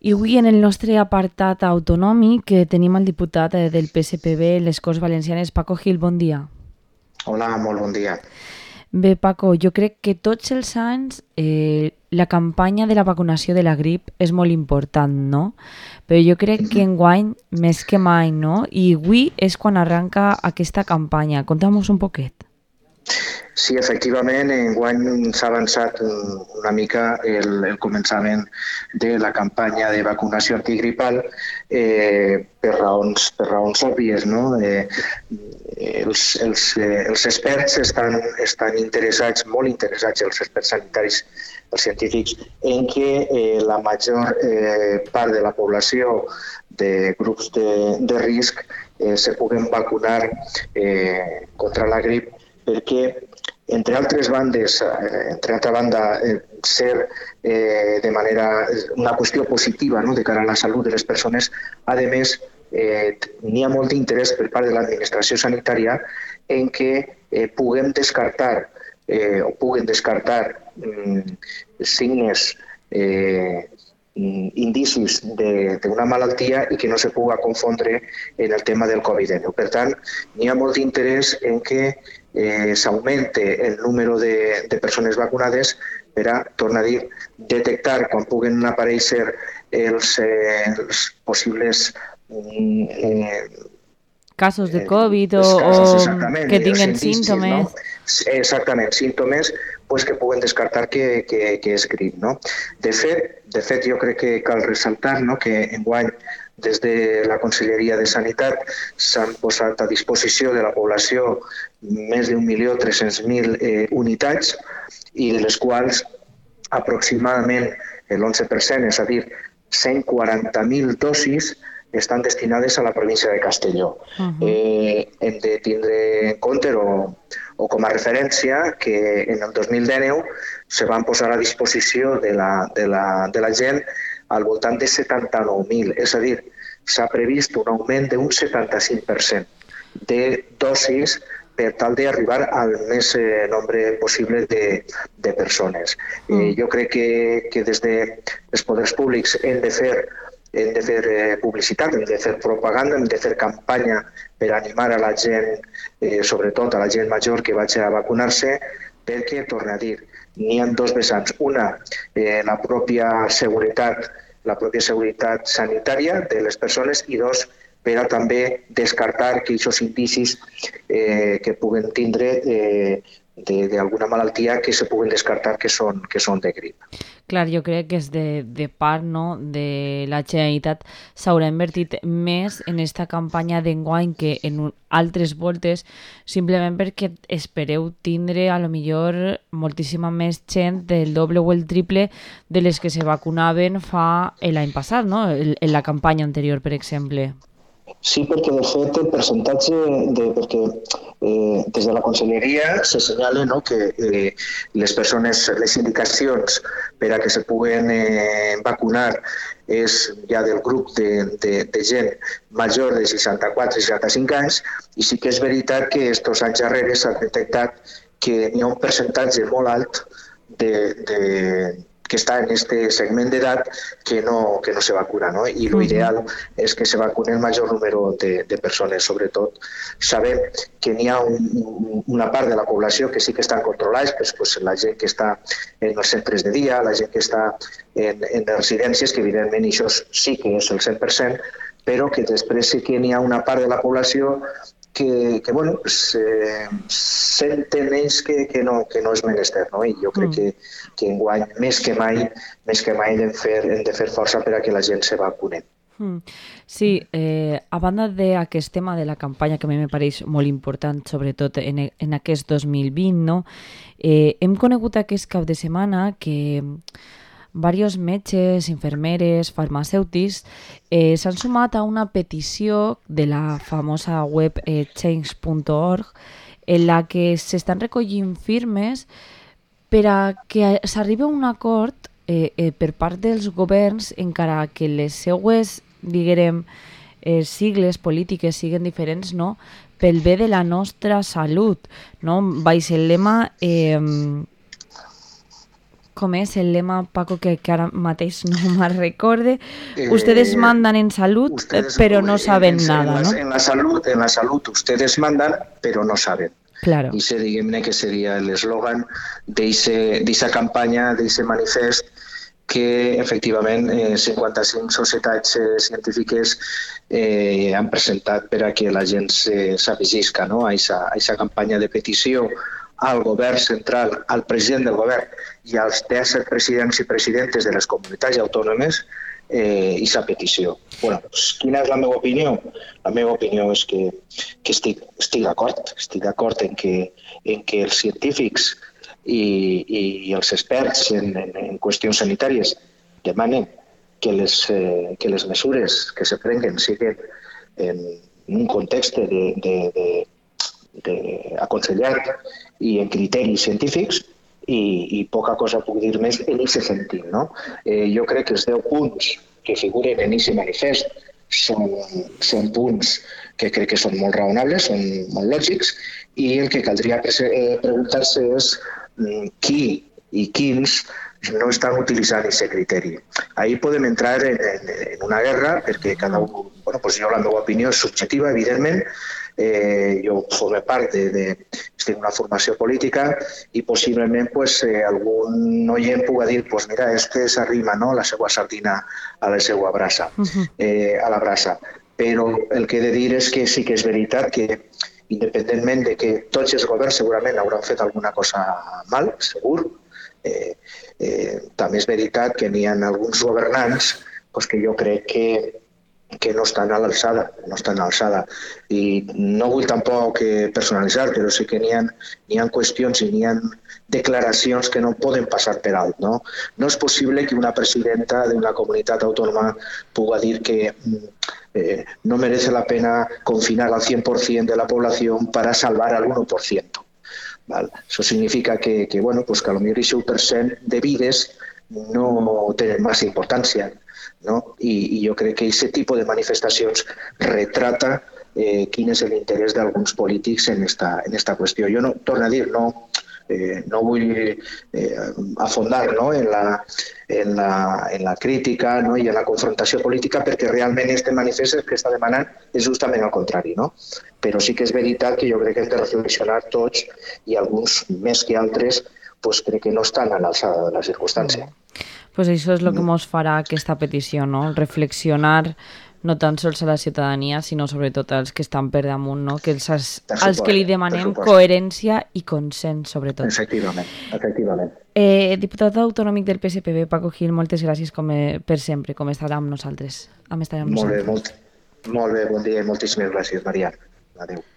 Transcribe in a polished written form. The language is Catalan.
I avui en el nostre apartat autonòmic tenim el diputat del PSPB, les Corts Valencianes, Paco Gil, bon dia. Hola, molt bon dia. Bé, Paco, jo crec que tots els anys la campanya de la vacunació de la grip és molt important, no? Però jo crec que enguany més que mai, no? I avui és quan arranca aquesta campanya. Conta'm-nos un poquet. Sí, efectivament, enguany s'ha avançat una mica el començament de la campanya de vacunació antigripal per raons òbvies, no? Els experts estan interessats, molt interessats, els experts sanitaris, els científics, en que la major part de la població de grups de risc se puguen vacunar contra la grip, perquè entre altra banda, ser de manera una qüestió positiva, no?, de cara a la salut de les persones. A més, n'hi ha molt d'interès per part de l'administració sanitària en que puguen descartar signes, indicis d'una malaltia i que no se puga confondre en el tema del Covid-19. Per tant, n'hi ha molt d'interès en que s'augmente el número de persones vacunades per a, torno a dir, detectar quan puguen aparèixer els possibles casos de Covid o que tinguen símptomes. No? Exactament, símptomes que puguen descartar que és grip. No? De fet, jo crec que cal ressaltar, no?, que enguany des de la Conselleria de Sanitat s'han posat a disposició de la població més d'1.300.000 unitats, i de les quals aproximadament l'11%, és a dir, 140.000 dosis, estan destinades a la província de Castelló. Hem de tindre en compte o com a referència que en el 2019 se van posar a disposició de la gent al voltant de 79.000, és a dir, s'ha previst un augment d'un 75% de dosis per tal d'arribar al més nombre possible de persones. Jo crec que des dels poders públics hem de fer publicitat, hem de fer propaganda, hem de fer campanya per animar a la gent, sobretot a la gent major, que vagi a vacunar-se, perquè, torno a dir, n'hi ha dos vessants. Una, la pròpia seguretat sanitària de les persones, i dos, per a també descartar que aquests indicis que puguen tindre d'alguna malaltia que se puguen descartar que són de grip. Clar, jo crec que és de part, no?, de la Generalitat s'haurà invertit més en aquesta campanya d'enguany que en altres voltes, simplement perquè espereu tindre a lo millor moltíssima més gent, del doble o el triple de les que se vacunaven fa l'any passat, no?, en la campanya anterior, per exemple. Sí, perquè de fet el percentatge, perquè des de la Conselleria s'assenyala, no?, que les indicacions per a que se puguen vacunar és ja del grup de gent major de 64-65 anys, i sí que és veritat que estos anys darrere s'ha detectat que hi ha un percentatge molt alt que està en aquest segment d'edat que no se vacuna, no? I l'ideal és que se vacuni el major número de persones. Sobretot sabem que n'hi ha una part de la població que sí que estan controlats, la gent que està en els centres de dia, la gent que està en les residències, que evidentment això sí que és el 100%, però que després sí que n'hi ha una part de la població que senten ells que no és menester, no? I jo crec que enguany, més que mai hem de fer força per a que la gent se vacuni. Sí, a banda d'aquest tema de la campanya, que a mi me pareix molt important, sobretot en aquest 2020, no? Hem conegut aquest cap de setmana que diversos metges, infermeres, farmacèutics s'han sumat a una petició de la famosa web change.org, en la que s'estan recollint firmes per a que s'arribi a un acord per part dels governs, encara que les seues, diguem, sigles polítiques siguen diferents, no?, pel bé de la nostra salut, no? Baix el lema com és el lema, Paco, que ara mateix no me'n recorde? Ustedes mandan en salud, pero no saben nada, ¿no? En la salud ustedes mandan, pero no saben. Claro. I diguem-ne que seria l'eslògan d'eixa campanya, d'eixe manifest que efectivament 55 societats científiques han presentat per a que la gent s'afegisca, no? a aquesta campanya de petició al govern central, al president del govern i als 17 presidents i presidentes de les comunitats autònomes aquesta petició. Bueno, quina és la meva opinió? La meva opinió és que estic d'acord. Estic d'acord en que els científics i els experts en qüestions sanitàries demanen que les mesures que se prenguen siguin en un context aconsellat i en criteris científics i poca cosa puc dir més en aquest sentit. No? Jo crec que els 10 punts que figuren en aquest manifest són punts que crec que són molt raonables, són molt lògics, i el que caldria preguntar-se és qui i quins no estan utilitzant aquest criteri. Ahí podem entrar en una guerra perquè cada un, jo la meva opinió és subjectiva, evidentment. Jo formo part de una formació política i possiblement algun oient pugui dir mira, és que s'arrima la seva sardina a la seva brasa, a la brasa. Però el que he de dir és que sí que és veritat que independentment de que tots els governs segurament hauran fet alguna cosa mal, segur, també és veritat que n'hi ha alguns governants que jo crec que no estan a l'alçada. I no vull tampoc personalitzar, però sí que n'hi ha qüestions i n'hi ha declaracions que no poden passar per alt. No és possible que una presidenta d'una comunitat autònoma pugui dir que no merece la pena confinar al 100% de la población para salvar al 1%. ¿Vale? Eso significa que a lo mejor ese 1% de vides no tenen massa importància. No? I jo crec que aquest tipus de manifestacions retrata quin és l'interès d'alguns polítics en esta qüestió. Jo torno a dir, no vull afondar en la crítica i en la confrontació política perquè realment aquest manifest que està demanant és justament el contrari. Però sí que és veritat que jo crec que hem de reflexionar tots i alguns més que altres crec que no estan a l'alçada de la circumstància. Pues això és el que ens farà aquesta petició, no? Reflexionar no tan sols a la ciutadania, sinó sobretot als que estan per damunt, no? als que li demanem coherència i consens, sobretot. Efectivament. Diputat autonòmic del PSPB, Paco Gil, moltes gràcies per sempre, com estarà amb nosaltres. Molt bé, bon dia i moltíssimes gràcies, Maria. Adéu.